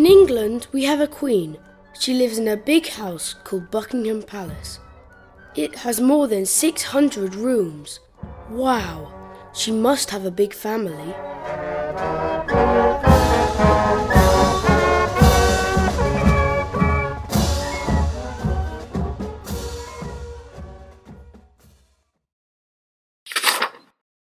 In England, we have a queen. She lives in a big house called Buckingham Palace. It has more than 600 rooms. Wow, she must have a big family.